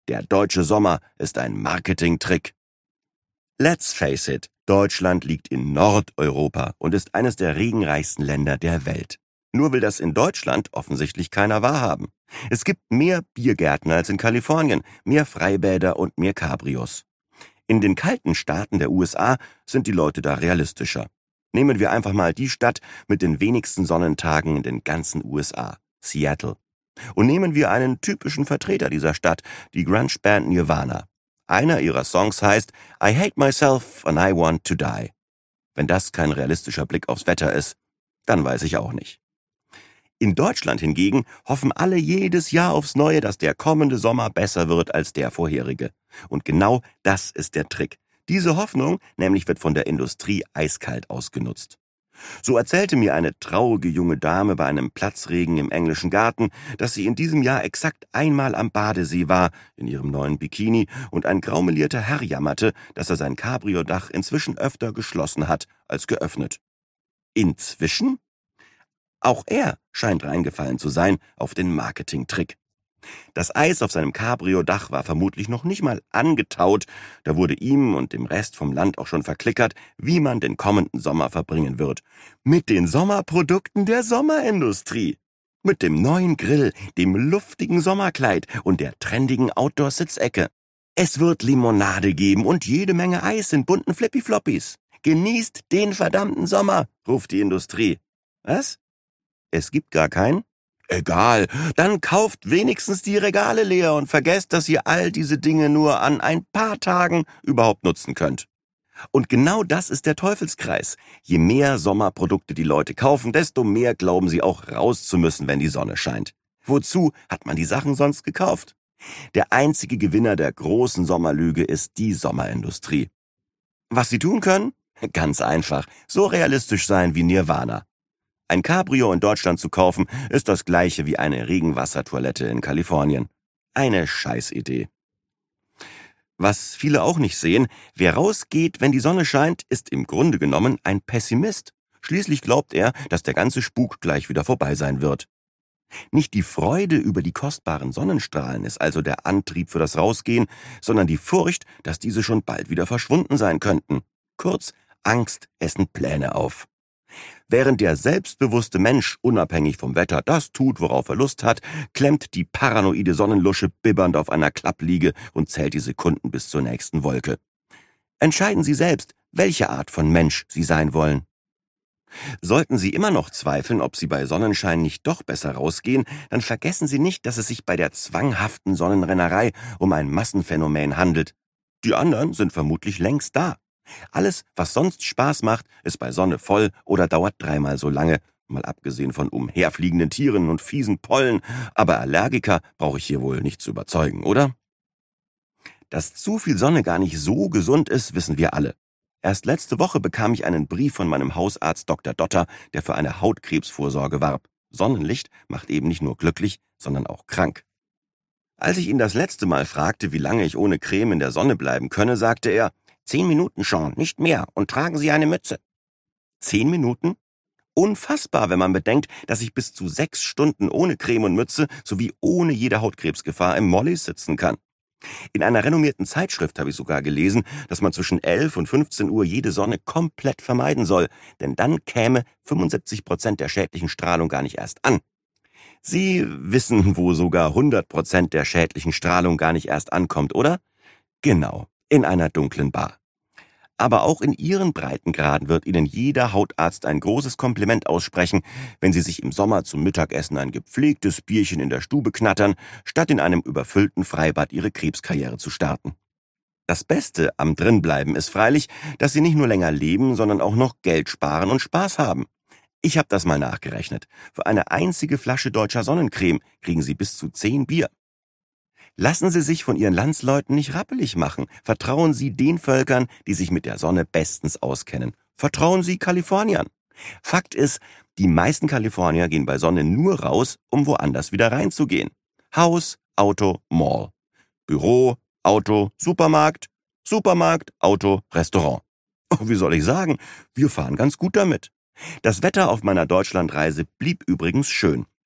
Der deutsche Sommer ist ein Marketingtrick. Let's face it, Deutschland liegt in Nordeuropa und ist eines der regenreichsten Länder der Welt. Nur will das in Deutschland offensichtlich keiner wahrhaben. Es gibt mehr Biergärten als in Kalifornien, mehr Freibäder und mehr Cabrios. In den kalten Staaten der USA sind die Leute da realistischer. Nehmen wir einfach mal die Stadt mit den wenigsten Sonnentagen in den ganzen USA, Seattle. Und nehmen wir einen typischen Vertreter dieser Stadt, die Grunge-Band Nirvana. Einer ihrer Songs heißt I hate myself and I want to die. Wenn das kein realistischer Blick aufs Wetter ist, dann weiß ich auch nicht. In Deutschland hingegen hoffen alle jedes Jahr aufs Neue, dass der kommende Sommer besser wird als der vorherige. Und genau das ist der Trick. Diese Hoffnung nämlich wird von der Industrie eiskalt ausgenutzt. So erzählte mir eine traurige junge Dame bei einem Platzregen im englischen Garten, dass sie in diesem Jahr exakt einmal am Badesee war, in ihrem neuen Bikini, und ein graumelierter Herr jammerte, dass er sein Cabrio-Dach inzwischen öfter geschlossen hat als geöffnet. Inzwischen? Auch er scheint reingefallen zu sein auf den Marketingtrick. Das Eis auf seinem Cabrio-Dach war vermutlich noch nicht mal angetaut, da wurde ihm und dem Rest vom Land auch schon verklickert, wie man den kommenden Sommer verbringen wird. Mit den Sommerprodukten der Sommerindustrie. Mit dem neuen Grill, dem luftigen Sommerkleid und der trendigen Outdoor-Sitzecke. Es wird Limonade geben und jede Menge Eis in bunten Flippy-Floppys. Genießt den verdammten Sommer, ruft die Industrie. Was? Es gibt gar keinen? Egal, dann kauft wenigstens die Regale leer und vergesst, dass ihr all diese Dinge nur an ein paar Tagen überhaupt nutzen könnt. Und genau das ist der Teufelskreis. Je mehr Sommerprodukte die Leute kaufen, desto mehr glauben sie auch raus zu müssen, wenn die Sonne scheint. Wozu hat man die Sachen sonst gekauft? Der einzige Gewinner der großen Sommerlüge ist die Sommerindustrie. Was sie tun können? Ganz einfach, so realistisch sein wie Nirvana. Ein Cabrio in Deutschland zu kaufen, ist das gleiche wie eine Regenwassertoilette in Kalifornien. Eine Scheißidee. Was viele auch nicht sehen, wer rausgeht, wenn die Sonne scheint, ist im Grunde genommen ein Pessimist. Schließlich glaubt er, dass der ganze Spuk gleich wieder vorbei sein wird. Nicht die Freude über die kostbaren Sonnenstrahlen ist also der Antrieb für das Rausgehen, sondern die Furcht, dass diese schon bald wieder verschwunden sein könnten. Kurz, Angst essen Pläne auf. Während der selbstbewusste Mensch unabhängig vom Wetter das tut, worauf er Lust hat, klemmt die paranoide Sonnenlusche bibbernd auf einer Klappliege und zählt die Sekunden bis zur nächsten Wolke. Entscheiden Sie selbst, welche Art von Mensch Sie sein wollen. Sollten Sie immer noch zweifeln, ob Sie bei Sonnenschein nicht doch besser rausgehen, dann vergessen Sie nicht, dass es sich bei der zwanghaften Sonnenrennerei um ein Massenphänomen handelt. Die anderen sind vermutlich längst da. Alles, was sonst Spaß macht, ist bei Sonne voll oder dauert dreimal so lange, mal abgesehen von umherfliegenden Tieren und fiesen Pollen, aber Allergiker brauche ich hier wohl nicht zu überzeugen, oder? Dass zu viel Sonne gar nicht so gesund ist, wissen wir alle. Erst letzte Woche bekam ich einen Brief von meinem Hausarzt Dr. Dotter, der für eine Hautkrebsvorsorge warb. Sonnenlicht macht eben nicht nur glücklich, sondern auch krank. Als ich ihn das letzte Mal fragte, wie lange ich ohne Creme in der Sonne bleiben könne, sagte er, 10 Minuten schon, nicht mehr, und tragen Sie eine Mütze. 10 Minuten? Unfassbar, wenn man bedenkt, dass ich bis zu 6 Stunden ohne Creme und Mütze sowie ohne jede Hautkrebsgefahr im Mollis sitzen kann. In einer renommierten Zeitschrift habe ich sogar gelesen, dass man zwischen 11 und 15 Uhr jede Sonne komplett vermeiden soll, denn dann käme 75% der schädlichen Strahlung gar nicht erst an. Sie wissen, wo sogar 100% der schädlichen Strahlung gar nicht erst ankommt, oder? Genau, in einer dunklen Bar. Aber auch in Ihren Breitengraden wird Ihnen jeder Hautarzt ein großes Kompliment aussprechen, wenn Sie sich im Sommer zum Mittagessen ein gepflegtes Bierchen in der Stube knattern, statt in einem überfüllten Freibad Ihre Krebskarriere zu starten. Das Beste am Drinbleiben ist freilich, dass Sie nicht nur länger leben, sondern auch noch Geld sparen und Spaß haben. Ich habe das mal nachgerechnet. Für eine einzige Flasche deutscher Sonnencreme kriegen Sie bis zu 10 Bier. Lassen Sie sich von Ihren Landsleuten nicht rappelig machen. Vertrauen Sie den Völkern, die sich mit der Sonne bestens auskennen. Vertrauen Sie Kaliforniern. Fakt ist, die meisten Kalifornier gehen bei Sonne nur raus, um woanders wieder reinzugehen. Haus, Auto, Mall. Büro, Auto, Supermarkt, Supermarkt, Auto, Restaurant. Wie soll ich sagen, wir fahren ganz gut damit. Das Wetter auf meiner Deutschlandreise blieb übrigens schön.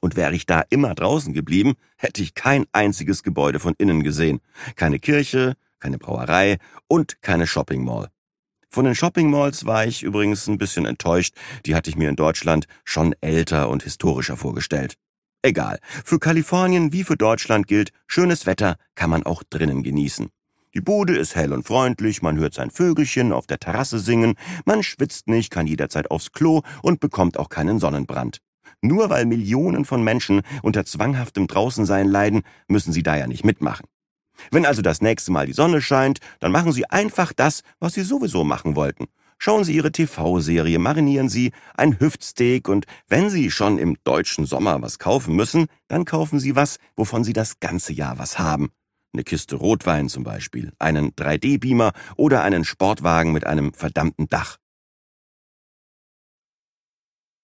Und wäre ich da immer draußen geblieben, hätte ich kein einziges Gebäude von innen gesehen. Keine Kirche, keine Brauerei und keine Shopping Mall. Von den Shopping Malls war ich übrigens ein bisschen enttäuscht. Die hatte ich mir in Deutschland schon älter und historischer vorgestellt. Egal, für Kalifornien wie für Deutschland gilt, schönes Wetter kann man auch drinnen genießen. Die Bude ist hell und freundlich, man hört sein Vögelchen auf der Terrasse singen, man schwitzt nicht, kann jederzeit aufs Klo und bekommt auch keinen Sonnenbrand. Nur weil Millionen von Menschen unter zwanghaftem Draußensein leiden, müssen sie da ja nicht mitmachen. Wenn also das nächste Mal die Sonne scheint, dann machen Sie einfach das, was Sie sowieso machen wollten. Schauen Sie Ihre TV-Serie, marinieren Sie ein Hüftsteak und wenn Sie schon im deutschen Sommer was kaufen müssen, dann kaufen Sie was, wovon Sie das ganze Jahr was haben. Eine Kiste Rotwein zum Beispiel, einen 3D-Beamer oder einen Sportwagen mit einem verdammten Dach.